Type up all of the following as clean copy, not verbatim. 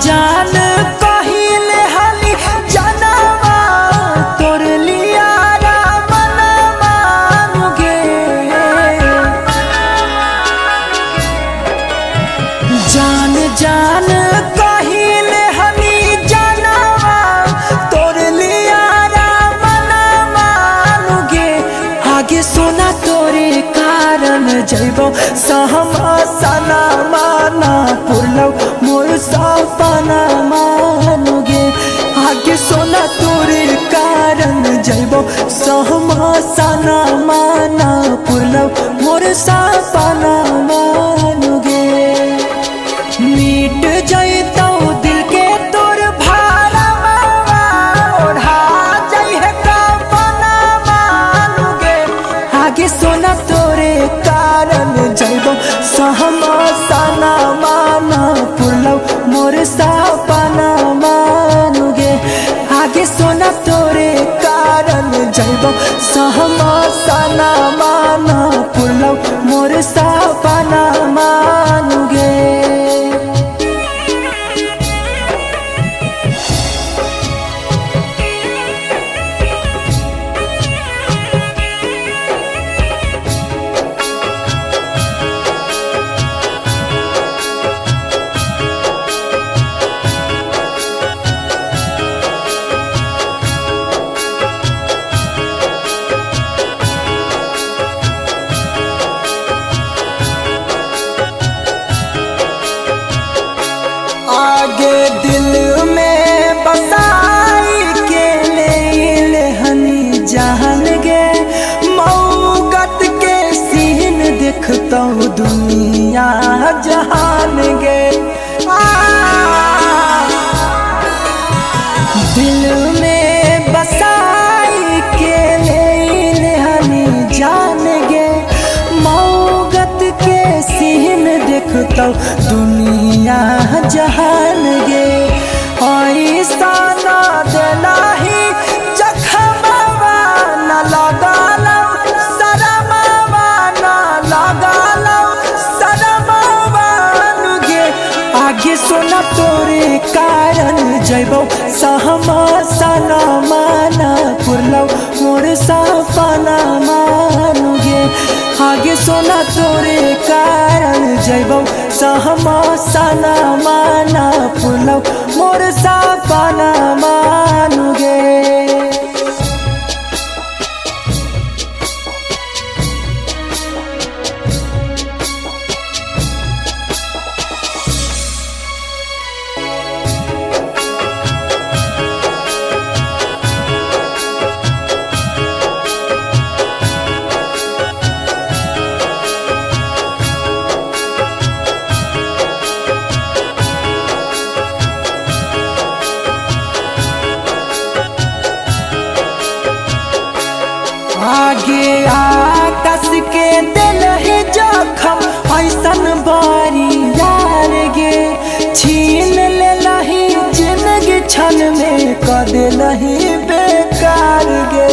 जान कहिले हाली जनवा तोर लिया मन मानुगे। जान जान कहिले हाली जनवा तोर लिया मन मानुगे। आगे सोना तोरे कारण जैबो सहमा सना माना पुरलौ मोर सपना मानुगे। आगे सोना तोरे कारण जैबो सहमा सना माना पुरलौ मोर सपना मानुगे। मिट जैतौ दिल के तोर भारमा ओढ़ा जाइ है कपना मानुगे। आगे सोना तोरे कारण जैबो सहमा सना माना पुरलौ मोर सपना मानुगे। आगे सोना तोरे कारण जैबो सहमा सना माना पुरलौ मोर सपना मानुगे। आगे दिल में बसाई के ले हनी जान गे। मौगत के सीन देखतौ दुनिया जहान गे। दिल में बसाई के ले हनी जान गे। मौगत के सीन देखतौ दुनिया जहान गे। ऐसा ना देलाही जखमवा न लगालौ शरमवा न लगालौ शरमवा गे। आगे सोना तोरे कारण जैबौ सहमा सना माना पुरलौ मोर सपना मानुगे। आगे सोना तोरे कारण जैबौ सहमा सना माना पुरलौ मोर सपना मानुगे। आगे आकाश के दिल है जखम ऐसन बारी यार गे। छीन ले लही जिंदगी क्षण में कर देलही बेकार गे।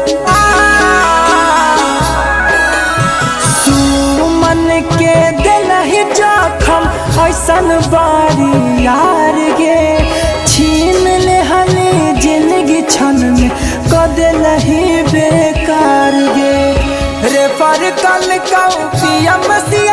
सुमन के दिल है जखम ऐसन बारी यार गे। छीन ले हनी जिंदगी क्षण में कर देलही बेकार गे। रे पर कल कौ पियम सिया